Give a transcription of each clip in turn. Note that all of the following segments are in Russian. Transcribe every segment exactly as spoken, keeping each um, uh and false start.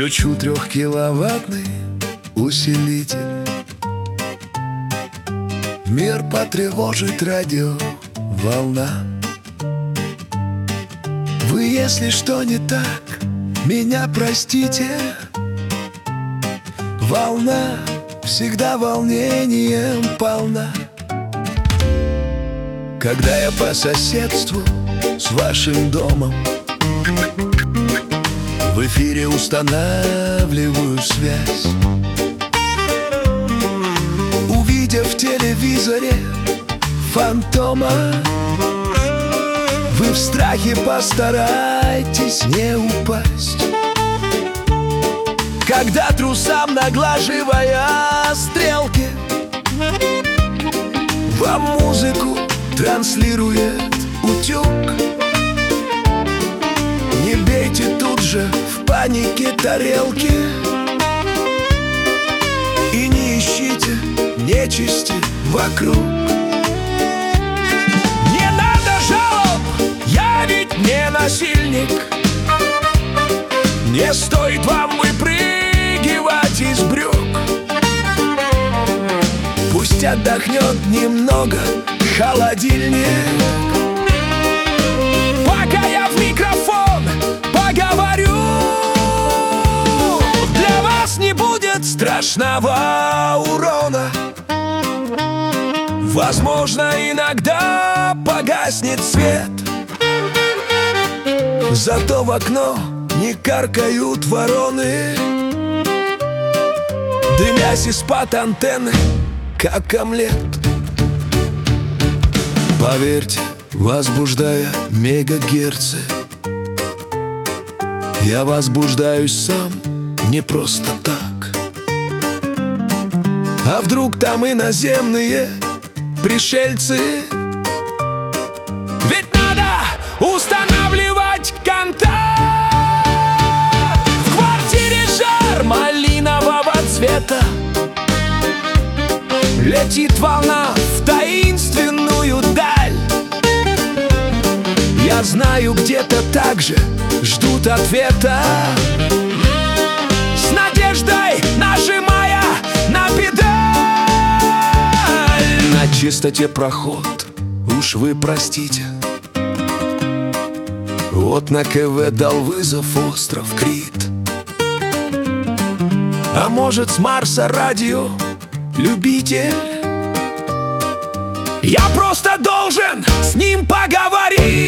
Включу трехкиловаттный усилитель. Мир потревожит радиоволна. Вы, если что не так, меня простите. Волна всегда волнением полна. Когда я по соседству с вашим домом, в эфире устанавливаю связь, увидев в телевизоре фантома, вы в страхе постарайтесь не упасть. Когда трусам наглаживая стрелки, вам музыку транслирует утюг, не бейте тут же в панике тарелки и не ищите нечисти вокруг. Не надо жалоб, я ведь не насильник. Не стоит вам выпрыгивать из брюк. Пусть отдохнет немного холодильник, пока я в микрофон поговорю. Для вас не будет страшного урона. Возможно, иногда погаснет свет, зато в окно не каркают вороны, дымясь из-под антенны, как омлет. Поверьте, возбуждая мегагерцы, я возбуждаюсь сам не просто так. А вдруг там иноземные пришельцы? Ведь надо устанавливать контакт. В квартире жар малинового цвета, летит волна в таинственную даль. Я знаю, где-то так же ждут ответа, с надеждой нажимая на педаль. На чистоте проход, уж вы простите. Вот на КВ дал вызов остров Крит. А может, с Марса радио любитель? Я просто должен с ним поговорить.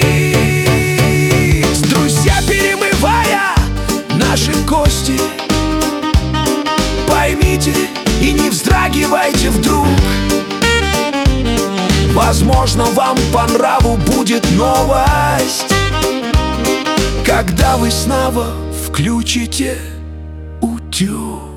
Друзья, перемывая наши кости, поймите и не вздрагивайте вдруг. Возможно, вам по нраву будет новость, когда вы снова включите утюг.